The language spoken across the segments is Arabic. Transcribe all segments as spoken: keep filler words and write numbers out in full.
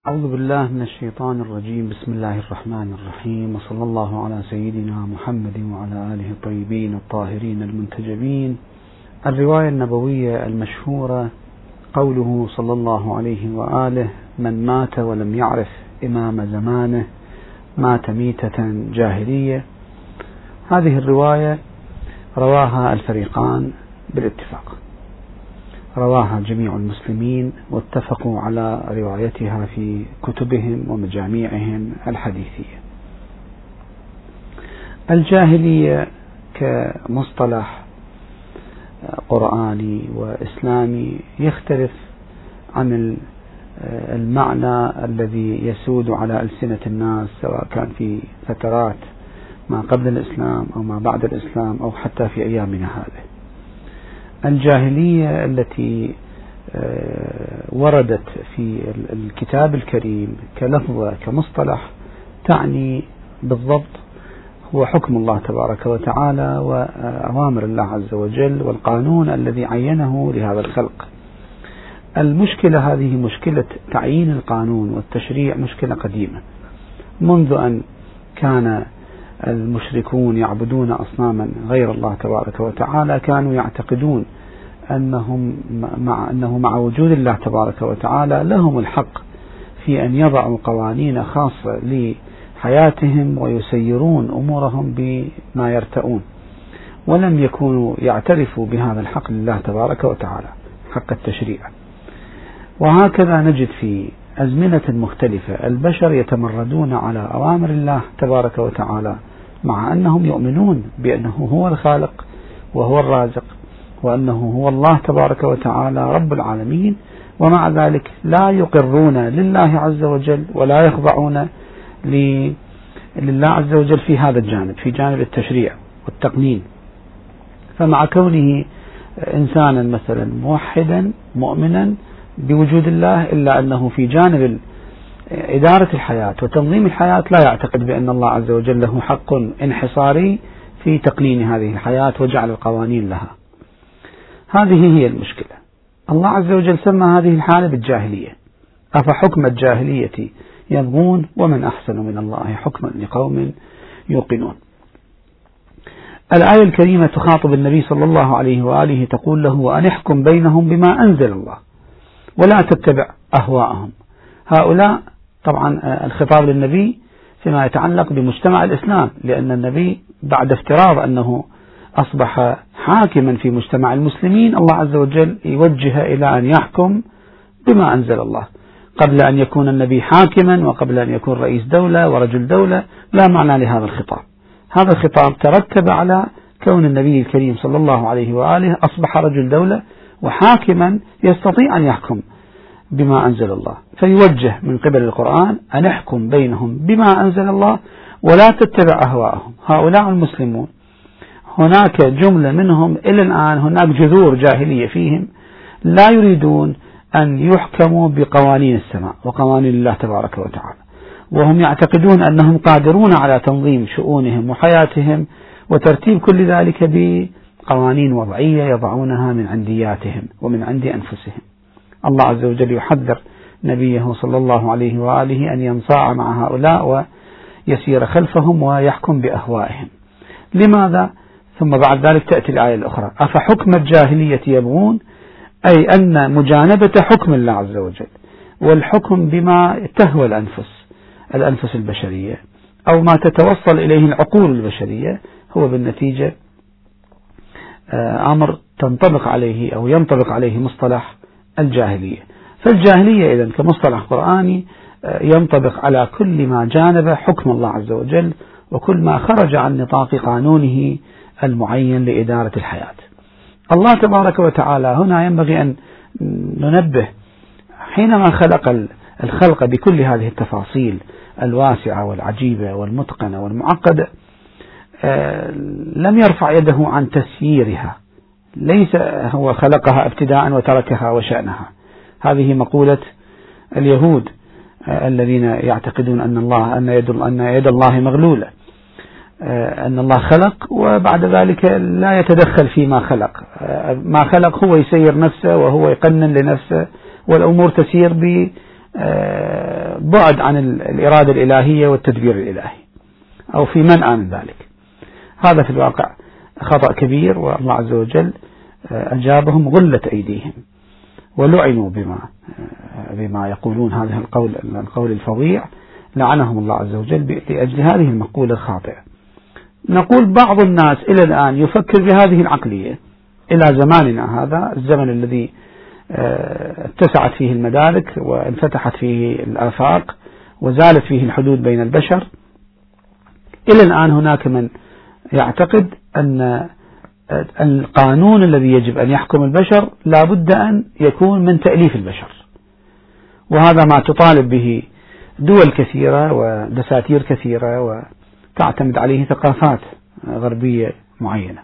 أعوذ بالله من الشيطان الرجيم. بسم الله الرحمن الرحيم، وصلى الله على سيدنا محمد وعلى آله الطيبين الطاهرين المنتجبين. الرواية النبوية المشهورة قوله صلى الله عليه وآله: من مات ولم يعرف إمام زمانه مات ميتة جاهلية. هذه الرواية رواها الفريقان بالاتفاق، رواها جميع المسلمين واتفقوا على روايتها في كتبهم ومجاميعهم الحديثية. الجاهلية كمصطلح قرآني وإسلامي يختلف عن المعنى الذي يسود على ألسنة الناس، سواء كان في فترات ما قبل الإسلام أو ما بعد الإسلام أو حتى في أيامنا هذه. الجاهلية التي وردت في الكتاب الكريم كلفظة كمصطلح تعني بالضبط هو حكم الله تبارك وتعالى وأوامر الله عز وجل والقانون الذي عينه لهذا الخلق. المشكلة هذه مشكلة تعيين القانون والتشريع، مشكلة قديمة منذ أن كان المشركون يعبدون أصناما غير الله تبارك وتعالى. كانوا يعتقدون أنهم مع أنه مع وجود الله تبارك وتعالى لهم الحق في أن يضعوا قوانين خاصة لحياتهم ويسيرون أمورهم بما يرتؤون، ولم يكونوا يعترفوا بهذا الحق لله تبارك وتعالى، حق التشريع. وهكذا نجد في أزمنة مختلفة البشر يتمردون على أوامر الله تبارك وتعالى، مع أنهم يؤمنون بأنه هو الخالق وهو الرازق وأنه هو الله تبارك وتعالى رب العالمين، ومع ذلك لا يقرون لله عز وجل ولا يخضعون لله عز وجل في هذا الجانب، في جانب التشريع والتقنين. فمع كونه إنسانا مثلا موحدا مؤمنا بوجود الله، إلا أنه في جانب إدارة الحياة وتنظيم الحياة لا يعتقد بأن الله عز وجل له حق انحصاري في تقنين هذه الحياة وجعل القوانين لها. هذه هي المشكلة. الله عز وجل سمى هذه الحالة بالجاهلية. أفحكم الجاهلية يبغون ومن أحسن من الله حكما لقوم يوقنون. الآية الكريمة تخاطب النبي صلى الله عليه وآله، تقول له: أن احكم بينهم بما أنزل الله ولا تتبع أهواءهم. هؤلاء طبعا الخطاب للنبي فيما يتعلق بمجتمع الإسلام، لأن النبي بعد افتراض أنه أصبح حاكما في مجتمع المسلمين، الله عز وجل يوجه إلى أن يحكم بما أنزل الله. قبل أن يكون النبي حاكما وقبل أن يكون رئيس دولة ورجل دولة لا معنى لهذا الخطاب. هذا الخطاب ترتب على كون النبي الكريم صلى الله عليه وآله أصبح رجل دولة وحاكما يستطيع أن يحكم بما أنزل الله، فيوجه من قبل القرآن: أن احكم بينهم بما أنزل الله ولا تتبع أهواءهم. هؤلاء المسلمون هناك جملة منهم إلى الآن هناك جذور جاهلية فيهم، لا يريدون أن يحكموا بقوانين السماء وقوانين الله تبارك وتعالى، وهم يعتقدون أنهم قادرون على تنظيم شؤونهم وحياتهم وترتيب كل ذلك بقوانين وضعية يضعونها من عندياتهم ومن عند أنفسهم. الله عز وجل يحذر نبيه صلى الله عليه وآله أن ينصاع مع هؤلاء ويسير خلفهم ويحكم بأهوائهم. لماذا؟ ثم بعد ذلك تأتي الآية الأخرى: أفحكم الجاهلية يبغون، أي أن مجانبة حكم الله عز وجل والحكم بما تهوى الأنفس الأنفس البشرية أو ما تتوصل إليه العقول البشرية هو بالنتيجة أمر تنطبق عليه أو ينطبق عليه مصطلح الجاهلية. فالجاهلية إذن كمصطلح قرآني ينطبق على كل ما جانب حكم الله عز وجل وكل ما خرج عن نطاق قانونه المعين لإدارة الحياة. الله تبارك وتعالى هنا ينبغي أن ننبه، حينما خلق الخلق بكل هذه التفاصيل الواسعة والعجيبة والمتقنة والمعقدة، لم يرفع يده عن تسييرها. ليس هو خلقها ابتداء وتركها وشأنها. هذه مقولة اليهود الذين يعتقدون أن الله أن يد أن يد الله مغلولة، أن الله خلق وبعد ذلك لا يتدخل فيما خلق. ما خلق هو يسير نفسه وهو يقنن لنفسه، والأمور تسير بعد عن الإرادة الإلهية والتدبير الإلهي، أو في منأى من ذلك. هذا في الواقع خطأ كبير، والله عز وجل أجابهم غلت أيديهم ولعنوا بما بما يقولون هذا القول القول الفظيع، لعنهم الله عز وجل لأجل هذه المقولة الخاطئة. نقول بعض الناس إلى الآن يفكر بهذه العقلية إلى زماننا هذا، الزمن الذي اتسعت فيه المدارك وانفتحت فيه الآفاق وزالت فيه الحدود بين البشر. إلى الآن هناك من يعتقد أن القانون الذي يجب أن يحكم البشر لا بد أن يكون من تأليف البشر، وهذا ما تطالب به دول كثيرة ودساتير كثيرة وتعتمد عليه ثقافات غربية معينة.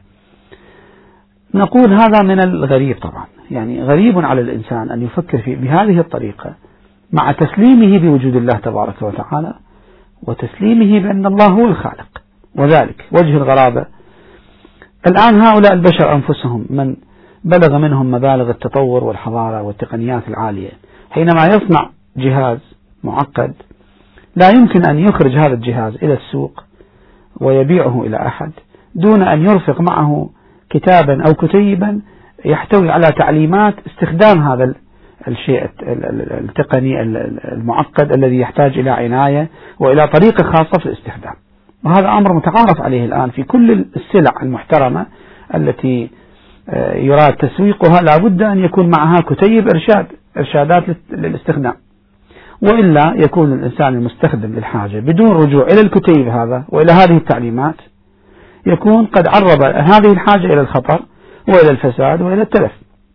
نقول هذا من الغريب طبعا، يعني غريب على الإنسان أن يفكر في بهذه الطريقة مع تسليمه بوجود الله تبارك وتعالى وتسليمه بأن الله هو الخالق. وذلك وجه الغرابة، الآن هؤلاء البشر أنفسهم من بلغ منهم مبالغ التطور والحضارة والتقنيات العالية، حينما يصنع جهاز معقد لا يمكن أن يخرج هذا الجهاز إلى السوق ويبيعه إلى أحد دون أن يرفق معه كتابا أو كتيبا يحتوي على تعليمات استخدام هذا الشيء التقني المعقد الذي يحتاج إلى عناية وإلى طريقة خاصة في الاستخدام. وهذا أمر متعارف عليه الآن في كل السلع المحترمة التي يراد تسويقها، لا بد أن يكون معها كتيب إرشاد إرشادات للاستخدام، وإلا يكون الإنسان المستخدم للحاجة بدون رجوع إلى الكتيب هذا وإلى هذه التعليمات يكون قد عرض هذه الحاجة إلى الخطر وإلى الفساد وإلى التلف.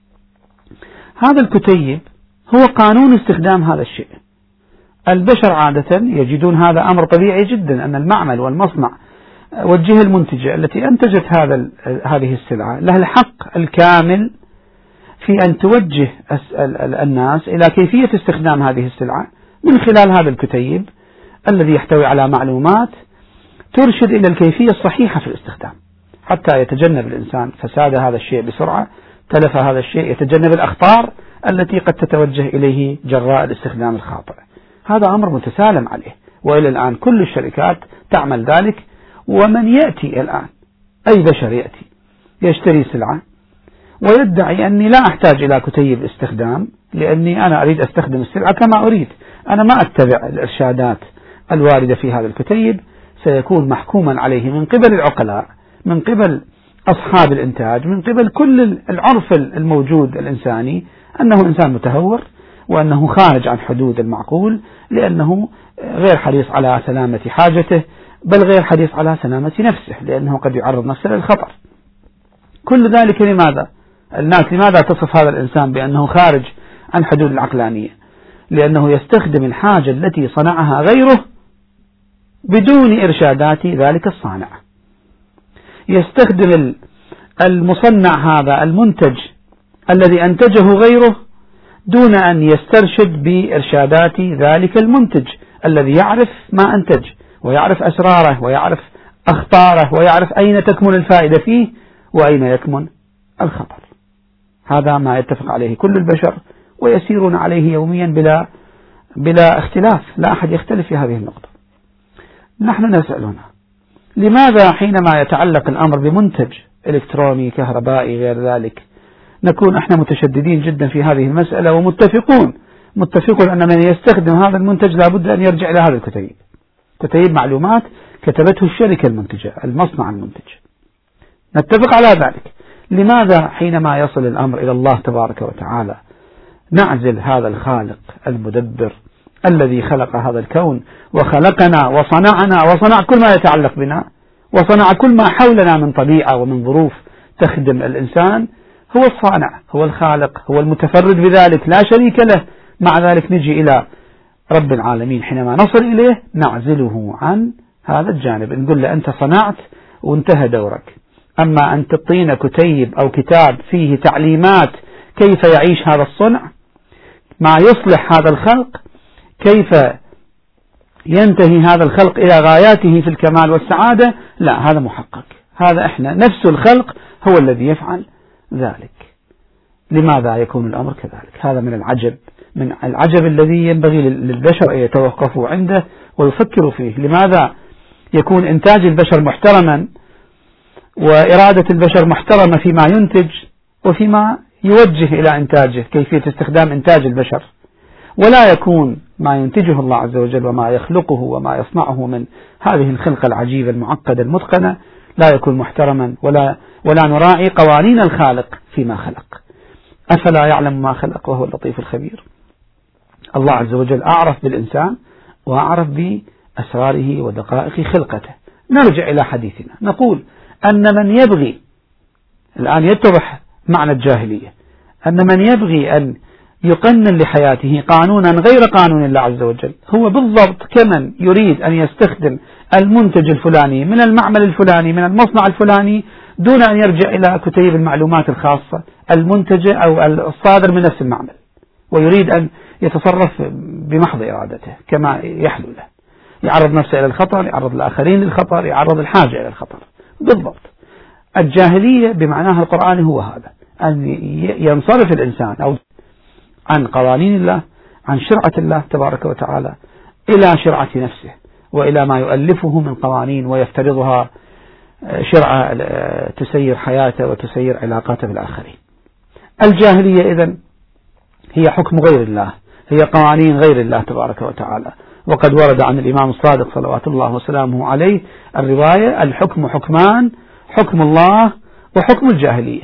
هذا الكتيب هو قانون استخدام هذا الشيء. البشر عادة يجدون هذا أمر طبيعي جدا، أن المعمل والمصنع والجهة المنتجة التي أنتجت هذا هذه السلعة لها الحق الكامل في أن توجه الناس إلى كيفية استخدام هذه السلعة من خلال هذا الكتيب الذي يحتوي على معلومات ترشد إلى الكيفية الصحيحة في الاستخدام، حتى يتجنب الإنسان فساد هذا الشيء بسرعة، تلف هذا الشيء، يتجنب الأخطار التي قد تتوجه إليه جراء الاستخدام الخاطئ. هذا أمر متسالم عليه، وإلى الآن كل الشركات تعمل ذلك. ومن يأتي الآن، أي بشر يأتي يشتري سلعة ويدعي أني لا أحتاج إلى كتيب استخدام لأني أنا أريد أستخدم السلعة كما أريد، أنا ما أتبع الإرشادات الواردة في هذا الكتيب، سيكون محكوما عليه من قبل العقلاء، من قبل أصحاب الإنتاج، من قبل كل العرف الموجود الإنساني، أنه إنسان متهور وأنه خارج عن حدود المعقول، لأنه غير حريص على سلامة حاجته، بل غير حريص على سلامة نفسه، لأنه قد يعرض نفسه للخطر. كل ذلك لماذا؟ الناس لماذا تصف هذا الإنسان بأنه خارج عن حدود العقلانية؟ لأنه يستخدم الحاجة التي صنعها غيره بدون إرشادات ذلك الصانع، يستخدم المصنع هذا المنتج الذي أنتجه غيره دون أن يسترشد بإرشادات ذلك المنتج الذي يعرف ما أنتج ويعرف أسراره ويعرف أخطاره ويعرف أين تكمن الفائدة فيه وأين يكمن الخطر. هذا ما يتفق عليه كل البشر ويسيرون عليه يوميا بلا بلا اختلاف، لا أحد يختلف في هذه النقطة. نحن نسأل هنا لماذا حينما يتعلق الأمر بمنتج إلكتروني كهربائي غير ذلك نكون احنا متشددين جدا في هذه المسألة ومتفقون متفقون أن من يستخدم هذا المنتج لابد أن يرجع إلى هذا الكتيب، كتيب معلومات كتبته الشركة المنتجة المصنع المنتج، نتفق على ذلك. لماذا حينما يصل الأمر إلى الله تبارك وتعالى نعزل هذا الخالق المدبر الذي خلق هذا الكون وخلقنا وصنعنا وصنع كل ما يتعلق بنا وصنع كل ما حولنا من طبيعة ومن ظروف تخدم الإنسان؟ هو الصانع، هو الخالق، هو المتفرد بذلك لا شريك له. مع ذلك نجي إلى رب العالمين حينما نصل إليه نعزله عن هذا الجانب، نقول له أنت صنعت وانتهى دورك، أما أن تعطينا كتيب أو كتاب فيه تعليمات كيف يعيش هذا الصنع، ما يصلح هذا الخلق، كيف ينتهي هذا الخلق إلى غاياته في الكمال والسعادة، لا، هذا محقق، هذا إحنا نفس الخلق هو الذي يفعل ذلك. لماذا يكون الأمر كذلك؟ هذا من العجب من العجب الذي ينبغي للبشر أن يتوقفوا عنده ويفكروا فيه. لماذا يكون إنتاج البشر محترما وإرادة البشر محترمة فيما ينتج وفيما يوجه إلى إنتاجه، كيفية استخدام إنتاج البشر، ولا يكون ما ينتجه الله عز وجل وما يخلقه وما يصنعه من هذه الخلقة العجيبة المعقدة المتقنة لا يكون محترما، ولا ولا نراعي قوانين الخالق فيما خلق. أفلا يعلم ما خلق وهو اللطيف الخبير. الله عز وجل أعرف بالإنسان وأعرف بأسراره ودقائق خلقته. نرجع إلى حديثنا، نقول أن من يبغي، الآن يتضح معنى الجاهلية، أن من يبغي أن يقنن لحياته قانونا غير قانون الله عز وجل هو بالضبط كمن يريد أن يستخدم المنتج الفلاني من المعمل الفلاني من المصنع الفلاني دون أن يرجع إلى كتيب المعلومات الخاصة المنتجة أو الصادر من نفس المعمل، ويريد أن يتصرف بمحض إرادته كما يحلو له، يعرض نفسه إلى الخطر، يعرض الآخرين للخطر، يعرض الحاجة إلى الخطر. بالضبط الجاهلية بمعناها القرآني هو هذا، أن ينصرف الإنسان أو عن قوانين الله، عن شرعة الله تبارك وتعالى، إلى شرعة نفسه وإلى ما يؤلفه من قوانين ويفترضها شرعة تسير حياته وتسير علاقاته بالآخرين. الجاهلية إذن هي حكم غير الله، هي قوانين غير الله تبارك وتعالى. وقد ورد عن الإمام الصادق صلوات الله وسلامه عليه الرواية: الحكم حكمان، حكم الله وحكم الجاهلية.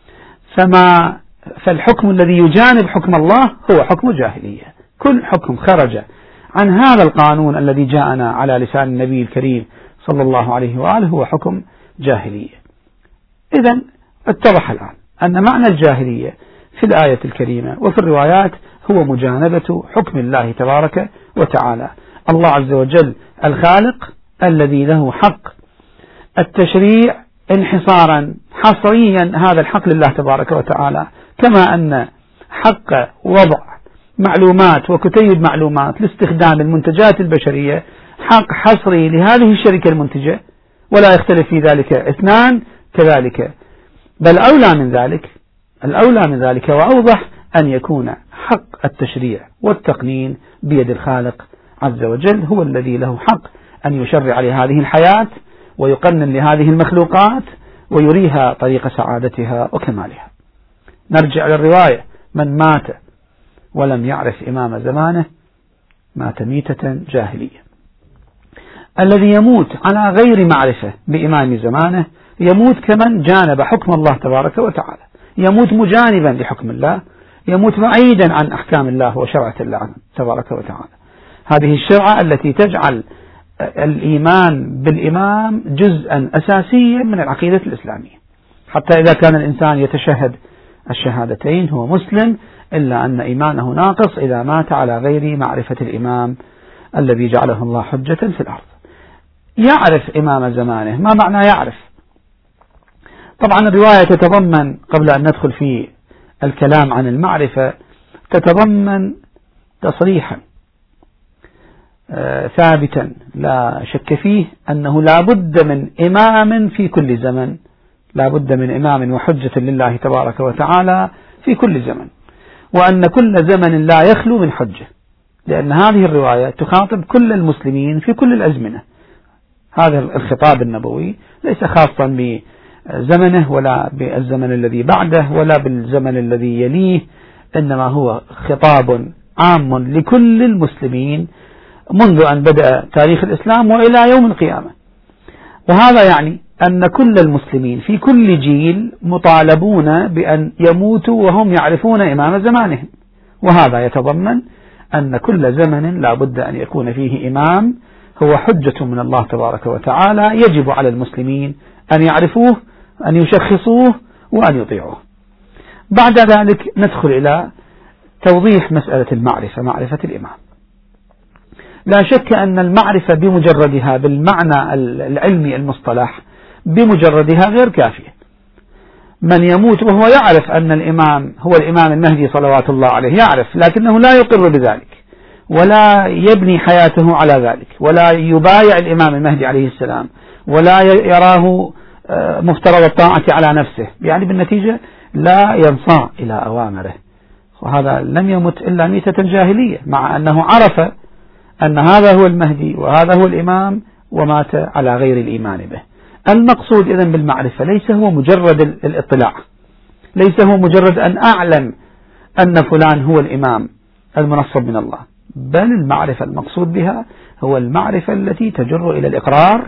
فما فالحكم الذي يجانب حكم الله هو حكم الجاهلية. كل حكم خرج عن هذا القانون الذي جاءنا على لسان النبي الكريم صلى الله عليه وآله هو حكم جاهلية. إذن اتضح الآن أن معنى الجاهلية في الآية الكريمة وفي الروايات هو مجانبة حكم الله تبارك وتعالى. الله عز وجل الخالق الذي له حق التشريع انحصارا حصريا، هذا الحق لله تبارك وتعالى، كما أن حق وضع معلومات وكتيب معلومات لاستخدام المنتجات البشرية حق حصري لهذه الشركة المنتجة ولا يختلف في ذلك اثنان، كذلك بل أولى من ذلك الأولى من ذلك وأوضح أن يكون حق التشريع والتقنين بيد الخالق عز وجل، هو الذي له حق أن يشرع لهذه الحياة ويقنن لهذه المخلوقات ويريها طريق سعادتها وكمالها. نرجع للرواية: من مات ولم يعرف إمام زمانه مات ميتة جاهلية. الذي يموت على غير معرفة بإمام زمانه يموت كمن جانب حكم الله تبارك وتعالى، يموت مجانبا لحكم الله، يموت بعيدا عن أحكام الله وشرعة الله تبارك وتعالى. هذه الشرعة التي تجعل الإيمان بالإمام جزءا أساسيا من العقيدة الإسلامية، حتى إذا كان الإنسان يتشهد الشهادتين هو مسلم، إلا أن إيمانه ناقص إذا مات على غير معرفة الإمام الذي جعله الله حجة في الأرض. يعرف إمام زمانه، ما معنى يعرف؟ طبعا الرواية تتضمن، قبل أن ندخل في الكلام عن المعرفة، تتضمن تصريحا ثابتا لا شك فيه أنه لا بد من إمام في كل زمن، لا بد من إمام وحجة لله تبارك وتعالى في كل زمن، وأن كل زمن لا يخلو من حجة، لأن هذه الرواية تخاطب كل المسلمين في كل الأزمنة. هذا الخطاب النبوي ليس خاصا بزمنه ولا بالزمن الذي بعده ولا بالزمن الذي يليه، إنما هو خطاب عام لكل المسلمين منذ أن بدأ تاريخ الإسلام وإلى يوم القيامة. وهذا يعني أن كل المسلمين في كل جيل مطالبون بأن يموتوا وهم يعرفون إمام زمانهم، وهذا يتضمن أن كل زمن لا بد أن يكون فيه إمام هو حجة من الله تبارك وتعالى، يجب على المسلمين أن يعرفوه، أن يشخصوه، وأن يطيعوه. بعد ذلك ندخل إلى توضيح مسألة المعرفة، معرفة الإمام. لا شك أن المعرفة بمجردها بالمعنى العلمي المصطلح بمجردها غير كافية. من يموت وهو يعرف أن الإمام هو الإمام المهدي صلوات الله عليه، يعرف، لكنه لا يقر بذلك ولا يبني حياته على ذلك ولا يبايع الإمام المهدي عليه السلام ولا يراه مفترض الطاعة على نفسه، يعني بالنتيجة لا ينصاع إلى أوامره وهذا لم يمت إلا ميتة جاهلية، مع أنه عرف أن هذا هو المهدي وهذا هو الإمام ومات على غير الإيمان به. المقصود إذن بالمعرفة ليس هو مجرد الاطلاع، ليس هو مجرد أن أعلم أن فلان هو الإمام المنصب من الله، بل المعرفة المقصود بها هو المعرفة التي تجر إلى الإقرار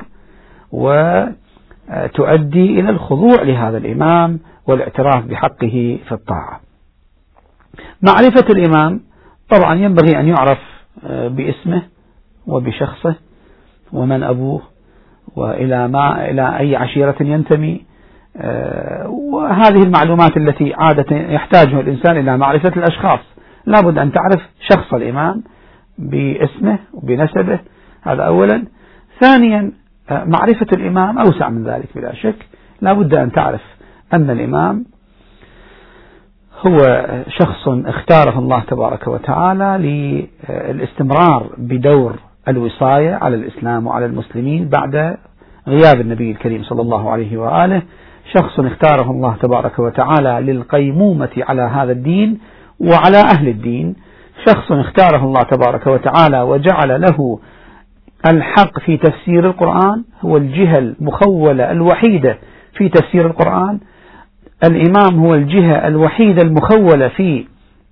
وتؤدي إلى الخضوع لهذا الإمام والاعتراف بحقه في الطاعة. معرفة الإمام طبعا ينبغي أن يعرف باسمه وبشخصه ومن أبوه وإلى ما إلى أي عشيرة ينتمي، وهذه المعلومات التي عادة يحتاجها الإنسان إلى معرفة الأشخاص. لابد أن تعرف شخص الإمام باسمه وبنسبه، هذا أولا. ثانيا معرفة الإمام أوسع من ذلك بلا شك، لابد أن تعرف أن الإمام هو شخص اختاره الله تبارك وتعالى للاستمرار بدور الوصاية على الإسلام وعلى المسلمين بعد غياب النبي الكريم صلى الله عليه وآله، شخص اختاره الله تبارك وتعالى للقيمومة على هذا الدين وعلى أهل الدين، شخص اختاره الله تبارك وتعالى وجعل له الحق في تفسير القرآن، هو الجهة المخولة الوحيدة في تفسير القرآن. الإمام هو الجهة الوحيدة المخولة في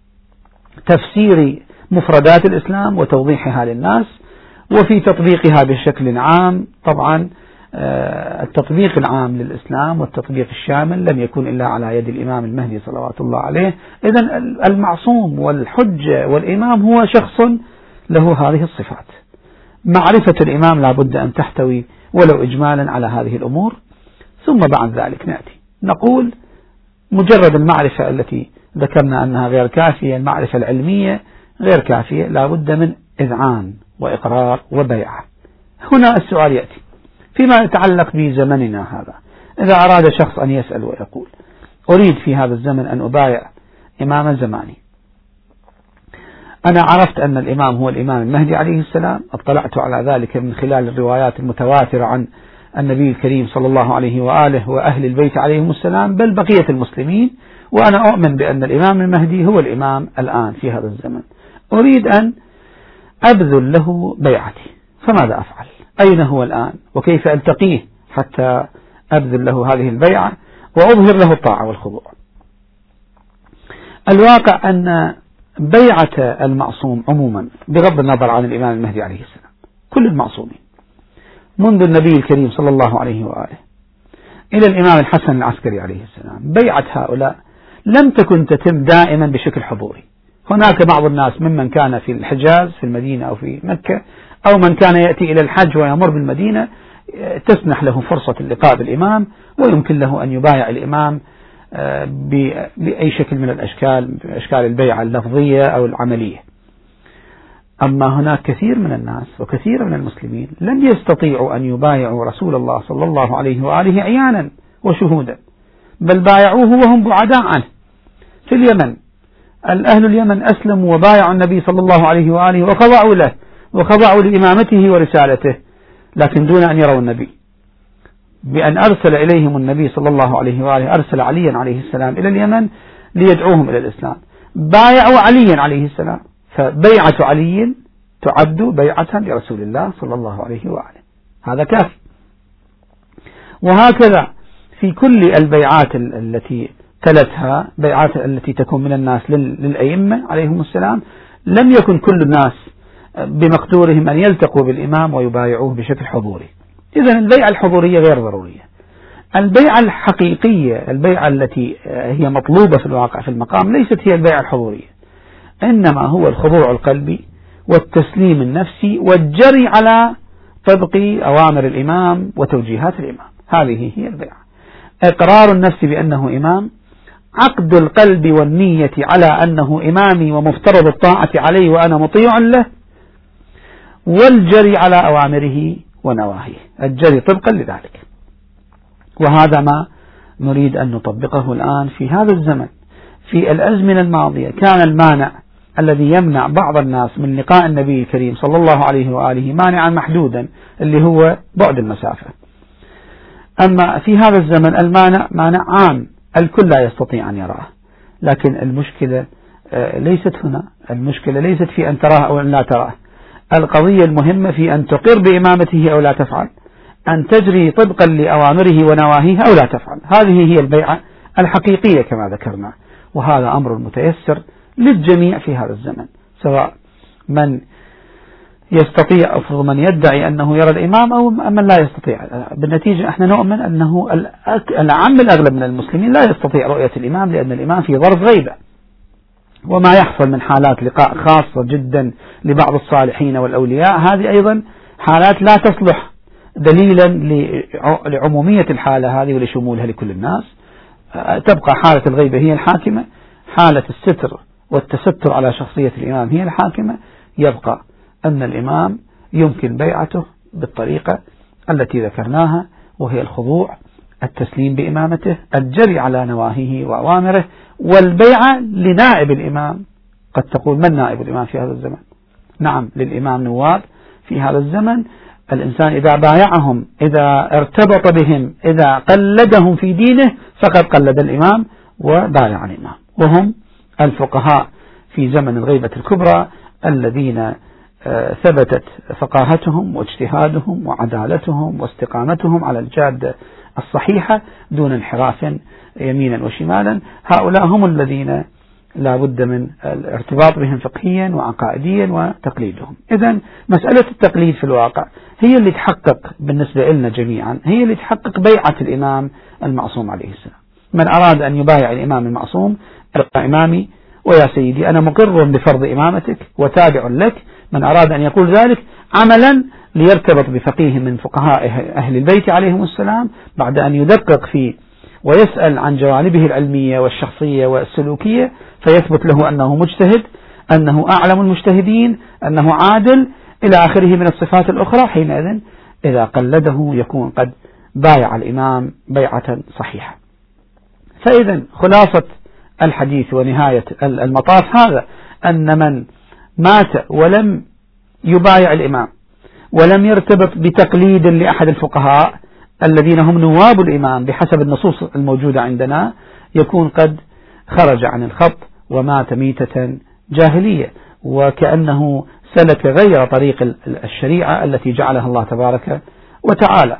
تفسير مفردات الإسلام وتوضيحها للناس وفي تطبيقها بشكل عام. طبعا التطبيق العام للإسلام والتطبيق الشامل لم يكن إلا على يد الإمام المهدي صلوات الله عليه. إذن المعصوم والحجة والإمام هو شخص له هذه الصفات. معرفة الإمام لا بد أن تحتوي ولو إجمالا على هذه الأمور، ثم بعد ذلك نأتي نقول مجرد المعرفة التي ذكرنا أنها غير كافية، المعرفة العلمية غير كافية، لا بد من إذعان وإقرار وبيعة. هنا السؤال يأتي فيما يتعلق بزمننا هذا، إذا أراد شخص أن يسأل ويقول أريد في هذا الزمن أن أبايع إمام زماني، أنا عرفت أن الإمام هو الإمام المهدي عليه السلام، اطلعت على ذلك من خلال الروايات المتواترة عن النبي الكريم صلى الله عليه وآله وأهل البيت عليهم السلام بل بقية المسلمين، وأنا أؤمن بأن الإمام المهدي هو الإمام الآن في هذا الزمن، أريد أن أبذل له بيعتي، فماذا أفعل؟ أين هو الآن؟ وكيف ألتقيه حتى أبذل له هذه البيعة وأظهر له الطاعة والخضوع؟ الواقع أن بيعة المعصوم عموما بغض النظر عن الإمام المهدي عليه السلام، كل المعصومين منذ النبي الكريم صلى الله عليه وآله إلى الإمام الحسن العسكري عليه السلام، بيعة هؤلاء لم تكن تتم دائما بشكل حضوري. هناك بعض الناس ممن كان في الحجاز في المدينة أو في مكة أو من كان يأتي إلى الحج ويمر بالمدينة تسنح له فرصة اللقاء بالإمام ويمكن له أن يبايع الإمام بأي شكل من الأشكال، أشكال البيعة اللفظية أو العملية. أما هناك كثير من الناس وكثير من المسلمين لم يستطيعوا أن يبايعوا رسول الله صلى الله عليه وآله عيانا وشهودا، بل بايعوه وهم بعداء عنه. في اليمن الأهل اليمن أسلموا وبايعوا النبي صلى الله عليه وآله وخضعوا له وخضعوا لإمامته ورسالته، لكن دون أن يروا النبي، بأن أرسل إليهم النبي صلى الله عليه وآله، أرسل عليا عليه السلام إلى اليمن ليدعوهم إلى الإسلام، بايعوا عليا عليه السلام، فبيعة علي تعد بيعة لرسول الله صلى الله عليه وآله، هذا كافي. وهكذا في كل البيعات التي تلتها، بيعات التي تكون من الناس للأئمة عليهم السلام، لم يكن كل الناس بمقدورهم أن يلتقوا بالإمام ويبايعوه بشكل حضوري. إذن البيعة الحضورية غير ضرورية. البيعة الحقيقية، البيعة التي هي مطلوبة في الواقع في المقام، ليست هي البيعة الحضورية، إنما هو الخضوع القلبي والتسليم النفسي والجري على طبق أوامر الإمام وتوجيهات الإمام، هذه هي البيعة. إقرار النفس بأنه إمام، عقد القلب والنية على أنه إمامي ومفترض الطاعة عليه وأنا مطيع له، والجري على أوامره ونواهيه، الجري طبقا لذلك. وهذا ما نريد أن نطبقه الآن في هذا الزمن. في الأزمنة الماضية كان المانع الذي يمنع بعض الناس من لقاء النبي الكريم صلى الله عليه وآله مانعا محدودا اللي هو بعد المسافة. أما في هذا الزمن المانع مانع عام، الكل لا يستطيع أن يراه، لكن المشكلة ليست هنا المشكلة، ليست في أن تراه أو أن لا تراه، القضية المهمة في أن تقر بإمامته أو لا تفعل، أن تجري طبقا لأوامره ونواهيه أو لا تفعل. هذه هي البيعة الحقيقية كما ذكرنا، وهذا أمر متيسر للجميع في هذا الزمن، سواء من يستطيع أو من يدعي أنه يرى الإمام أو من لا يستطيع. بالنتيجة احنا نؤمن أنه العام الأغلب من المسلمين لا يستطيع رؤية الإمام، لأن الإمام في ظرف غيبة، وما يحصل من حالات لقاء خاصة جدا لبعض الصالحين والأولياء هذه أيضا حالات لا تصلح دليلا لعمومية الحالة هذه ولشمولها لكل الناس. تبقى حالة الغيبة هي الحاكمة، حالة الستر والتستر على شخصية الإمام هي الحاكمة. يبقى أن الإمام يمكن بيعته بالطريقة التي ذكرناها، وهي الخضوع، التسليم بإمامته، الجري على نواهيه وأوامره، والبيعة لنائب الإمام. قد تقول من نائب الإمام في هذا الزمن؟ نعم، للإمام نواب في هذا الزمن. الإنسان إذا بايعهم، إذا ارتبط بهم، إذا قلدهم في دينه فقد قلد الإمام وبايع الإمام، وهم الفقهاء في زمن الغيبة الكبرى الذين ثبتت فقاهتهم واجتهادهم وعدالتهم واستقامتهم على الجادة الصحيحة دون انحراف يمينا وشمالا. هؤلاء هم الذين لا بد من الارتباط بهم فقهيا وعقائديا وتقليدهم. إذن مسألة التقليد في الواقع هي اللي تحقق بالنسبة لنا جميعا، هي اللي تحقق بيعة الإمام المعصوم عليه السلام. من أراد أن يبايع الإمام المعصوم: إمامي ويا سيدي أنا مقر بفرض إمامتك وتابع لك. من أراد أن يقول ذلك عملا ليرتبط بفقيه من فقهاء أهل البيت عليهم السلام، بعد أن يدقق فيه ويسأل عن جوانبه العلمية والشخصية والسلوكية، فيثبت له أنه مجتهد، أنه أعلم المجتهدين، أنه عادل إلى آخره من الصفات الأخرى، حينئذ إذا قلده يكون قد بايع الإمام بيعة صحيحة. فإذا خلاصة الحديث ونهاية المطاف هذا: أن من مات ولم يبايع الإمام ولم يرتبط بتقليد لأحد الفقهاء الذين هم نواب الإمام بحسب النصوص الموجودة عندنا، يكون قد خرج عن الخط ومات ميتة جاهلية، وكأنه سلك غير طريق الشريعة التي جعلها الله تبارك وتعالى.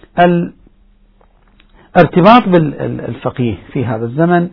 الارتباط بالفقيه في هذا الزمن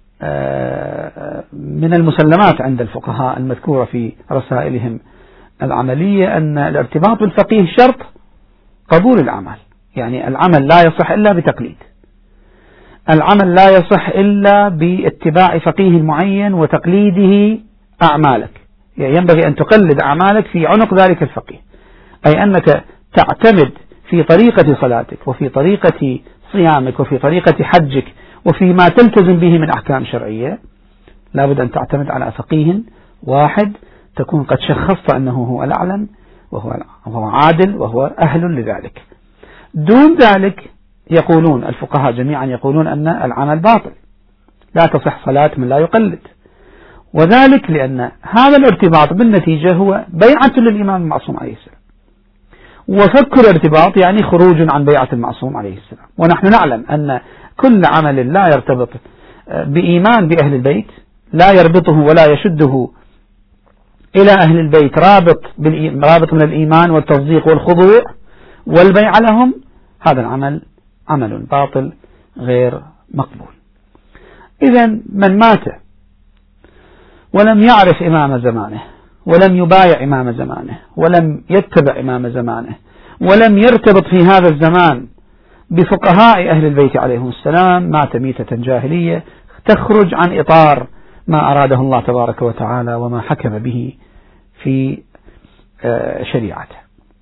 من المسلمات عند الفقهاء المذكورة في رسائلهم العملية، أن الارتباط بالفقيه شرط قبول العمل. يعني العمل لا يصح إلا بتقليد، العمل لا يصح إلا باتباع فقيه معين وتقليده أعمالك. يعني ينبغي أن تقلد أعمالك في عنق ذلك الفقيه، أي أنك تعتمد في طريقة صلاتك وفي طريقة صيامك وفي طريقة حجك وفي ما تلتزم به من أحكام شرعية، لابد أن تعتمد على فقيه واحد تكون قد شخصت أنه هو الأعلم وهو عادل وهو أهل لذلك. دون ذلك يقولون الفقهاء جميعا يقولون أن العمل باطل، لا تصح صلاة من لا يقلد، وذلك لأن هذا الارتباط بالنتيجة هو بيعة للإمام المعصوم عليه السلام، وفك الارتباط يعني خروج عن بيعة المعصوم عليه السلام. ونحن نعلم أن كل عمل لا يرتبط بإيمان بأهل البيت، لا يربطه ولا يشده إلى أهل البيت رابط, رابط من الإيمان والتصديق والخضوع والبيع لهم، هذا العمل عمل باطل غير مقبول. إذا من مات ولم يعرف إمام زمانه ولم يبايع إمام زمانه ولم يتبع إمام زمانه ولم يرتبط في هذا الزمان بفقهاء أهل البيت عليهم السلام، مات ميتة جاهلية تخرج عن إطار ما أراده الله تبارك وتعالى وما حكم به في شريعته.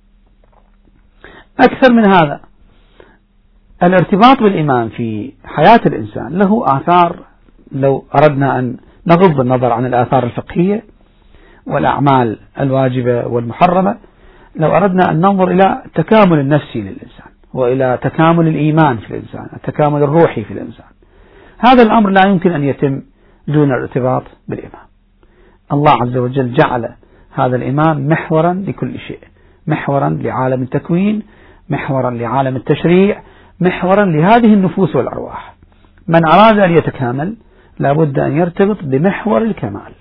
أكثر من هذا، الارتباط بالإمام في حياة الإنسان له آثار. لو أردنا أن نغض النظر عن الآثار الفقهية والأعمال الواجبة والمحرمة، لو أردنا أن ننظر إلى التكامل النفسي للإنسان وإلى تكامل الإيمان في الإنسان، التكامل الروحي في الإنسان، هذا الأمر لا يمكن أن يتم دون الارتباط بالإمام. الله عز وجل جعل هذا الإمام محورا لكل شيء، محورا لعالم التكوين، محورا لعالم التشريع، محورا لهذه النفوس والأرواح. من أراد أن يتكامل لابد أن يرتبط بمحور الكمال،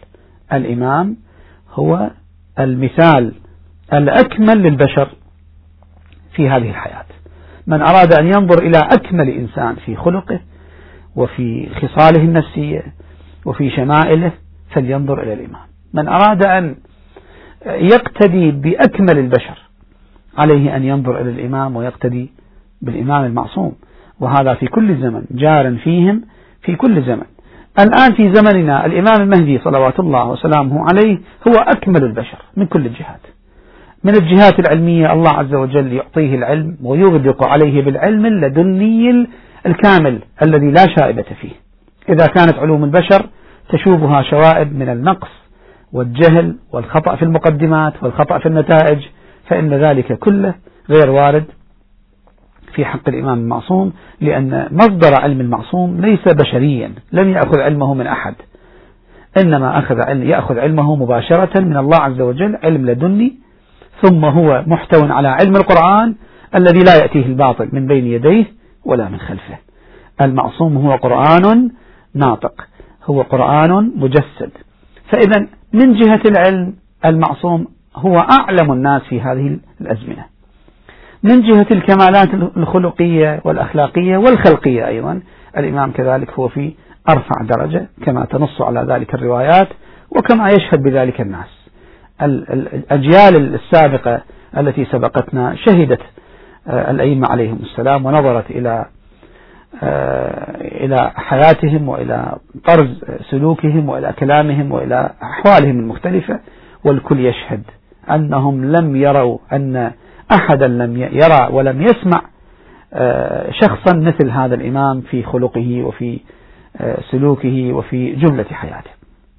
الإمام هو المثال الأكمل للبشر في هذه الحياة. من أراد أن ينظر إلى أكمل إنسان في خلقه وفي خصاله النفسية وفي شمائله فلينظر إلى الإمام. من أراد أن يقتدي بأكمل البشر عليه أن ينظر إلى الإمام ويقتدي بالإمام المعصوم، وهذا في كل زمن جار فيهم في كل زمن. الآن في زمننا الإمام المهدي صلوات الله وسلامه عليه هو أكمل البشر من كل الجهات. من الجهات العلمية الله عز وجل يعطيه العلم ويغدق عليه بالعلم اللدني الكامل الذي لا شائبة فيه. إذا كانت علوم البشر تشوبها شوائب من النقص والجهل والخطأ في المقدمات والخطأ في النتائج، فإن ذلك كله غير وارد في حق الإمام المعصوم، لأن مصدر علم المعصوم ليس بشريا، لم يأخذ علمه من أحد، إنما أخذ علم يأخذ علمه مباشرة من الله عز وجل، علم لدني، ثم هو محتو على علم القرآن الذي لا يأتيه الباطل من بين يديه ولا من خلفه. المعصوم هو قرآن ناطق، هو قرآن مجسد. فإذا من جهة العلم المعصوم هو أعلم الناس في هذه الأزمنة. من جهة الكمالات الخلقية والأخلاقية والخلقية أيضا الإمام كذلك هو في أرفع درجة كما تنص على ذلك الروايات وكما يشهد بذلك الناس. الأجيال السابقة التي سبقتنا شهدت الأئمة عليهم السلام ونظرت إلى إلى حياتهم وإلى طرز سلوكهم وإلى كلامهم وإلى أحوالهم المختلفة، والكل يشهد أنهم لم يروا أن أحدا لم يرى ولم يسمع شخصا مثل هذا الإمام في خلقه وفي سلوكه وفي جملة حياته.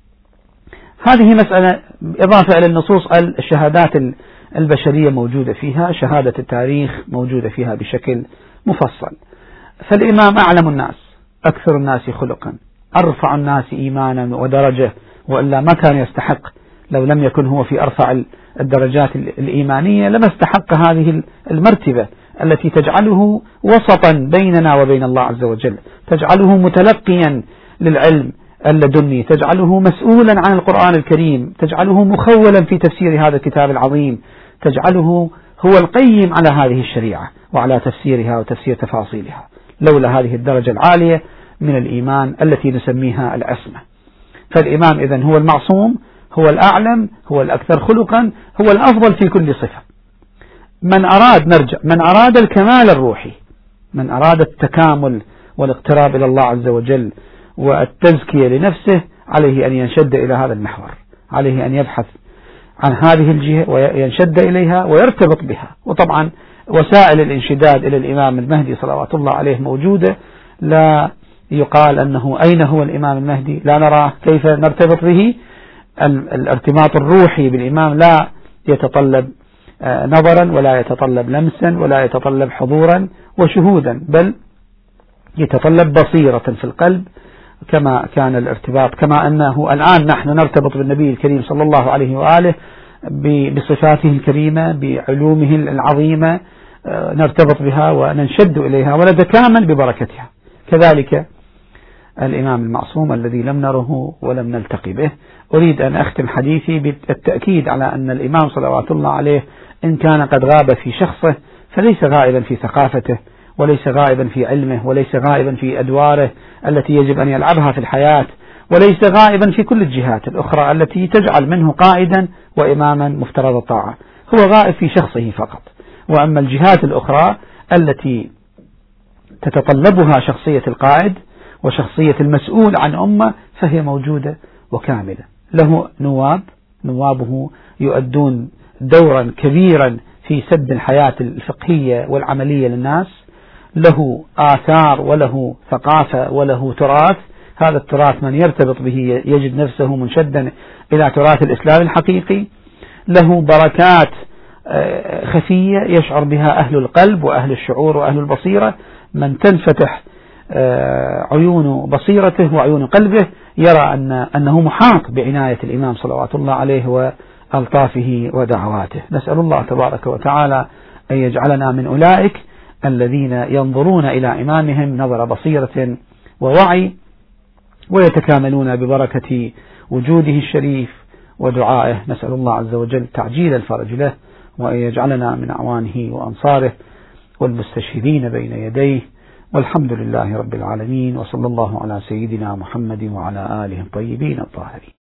هذه مسألة إضافة إلى النصوص الشهادات البشرية موجودة فيها، شهادة التاريخ موجودة فيها بشكل مفصل. فالإمام أعلم الناس، أكثر الناس خلقا، أرفع الناس إيمانا ودرجة، وإلا ما كان يستحق، لو لم يكن هو في أرفع الدرجات الإيمانية لما استحق هذه المرتبة التي تجعله وسطا بيننا وبين الله عز وجل، تجعله متلقيا للعلم اللدني، تجعله مسؤولا عن القرآن الكريم، تجعله مخولا في تفسير هذا الكتاب العظيم، تجعله هو القيم على هذه الشريعة وعلى تفسيرها وتفسير تفاصيلها، لولا هذه الدرجة العالية من الإيمان التي نسميها العصمة. فالإمام إذن هو المعصوم، هو الأعلم، هو الأكثر خلقا، هو الأفضل في كل صفة. من أراد نرجع من أراد الكمال الروحي، من أراد التكامل والاقتراب إلى الله عز وجل والتزكية لنفسه، عليه أن ينشد إلى هذا المحور، عليه أن يبحث عن هذه الجهة وينشد إليها ويرتبط بها. وطبعا وسائل الانشداد إلى الإمام المهدي صلوات الله عليه موجودة، لا يقال أنه أين هو الإمام المهدي لا نراه كيف نرتبط به. الارتباط الروحي بالإمام لا يتطلب نظرا ولا يتطلب لمسا ولا يتطلب حضورا وشهودا، بل يتطلب بصيرة في القلب، كما كان الارتباط كما أنه الآن نحن نرتبط بالنبي الكريم صلى الله عليه وآله بصفاته الكريمة بعلومه العظيمة، نرتبط بها وننشد إليها ونتكامل ببركتها. كذلك الإمام المعصوم الذي لم نره ولم نلتقي به. أريد أن أختم حديثي بالتأكيد على أن الإمام صلوات الله عليه إن كان قد غاب في شخصه فليس غائبا في ثقافته، وليس غائبا في علمه، وليس غائبا في أدواره التي يجب أن يلعبها في الحياة، وليس غائبا في كل الجهات الأخرى التي تجعل منه قائدا وإماما مفترض الطاعة. هو غائب في شخصه فقط، وأما الجهات الأخرى التي تتطلبها شخصية القائد وشخصية المسؤول عن أمة فهي موجودة وكاملة. له نواب، نوابه يؤدون دورا كبيرا في سد الحياة الفقهية والعملية للناس، له آثار وله ثقافة وله تراث. هذا التراث من يرتبط به يجد نفسه منشدا إلى تراث الإسلام الحقيقي. له بركات خفية يشعر بها أهل القلب وأهل الشعور وأهل البصيرة. من تنفتح عيون بصيرته وعيون قلبه يرى أن أنه محاط بعناية الإمام صلوات الله عليه وألطافه ودعواته. نسأل الله تبارك وتعالى أن يجعلنا من أولئك الذين ينظرون إلى إمامهم نظر بصيرة ووعي، ويتكاملون ببركة وجوده الشريف ودعائه. نسأل الله عز وجل تعجيل الفرج له، وأن يجعلنا من أعوانه وأنصاره والمستشهدين بين يديه. والحمد لله رب العالمين، وصلى الله على سيدنا محمد وعلى آله الطيبين الطاهرين.